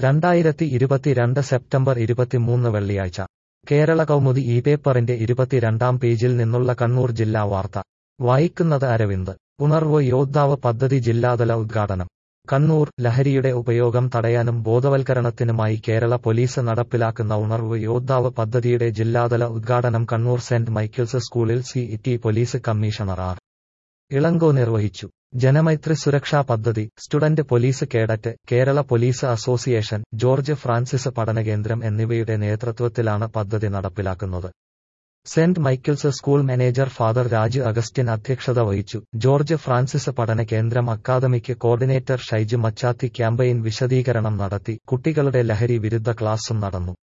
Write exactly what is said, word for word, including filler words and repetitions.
രണ്ടായിരത്തി ഇരുപത്തിരണ്ട് സെപ്റ്റംബർ ഇരുപത്തിമൂന്ന് വെള്ളിയാഴ്ച കേരള കൗമുദി ഈ പേപ്പറിന്റെ ഇരുപത്തിരണ്ടാം പേജിൽ നിന്നുള്ള കണ്ണൂർ ജില്ലാ വാർത്ത വായിക്കുന്നത് അരവിന്ദ്. ഉണർവ് യോദ്ധാവ് പദ്ധതി ജില്ലാതല ഉദ്ഘാടനം. കണ്ണൂർ. ലഹരിയുടെ ഉപയോഗം തടയാനും ബോധവൽക്കരണത്തിനുമായി കേരള പോലീസ് നടപ്പിലാക്കുന്ന ഉണർവ് യോദ്ധാവ് പദ്ധതിയുടെ ജില്ലാതല ഉദ്ഘാടനം കണ്ണൂർ സെന്റ് മൈക്കിൾസ് സ്കൂളിൽ city police commissioner R Ilango നിർവഹിച്ചു. ജനമൈത്രി സുരക്ഷാ പദ്ധതി, student police cadet, Kerala police association, George Francis പഠനകേന്ദ്രം എന്നിവയുടെ നേതൃത്വത്തിലാണ് പദ്ധതി നടപ്പിലാക്കുന്നത്. Saint Michael's school manager father Raj Augustine അധ്യക്ഷത വഹിച്ചു. ജോർജ് ഫ്രാൻസിസ് പഠന കേന്ദ്രം academic coordinator Shyju Machathi campaign വിശദീകരണം നടത്തി. കുട്ടികളുടെ ലഹരി വിരുദ്ധ ക്ലാസും നടന്നു.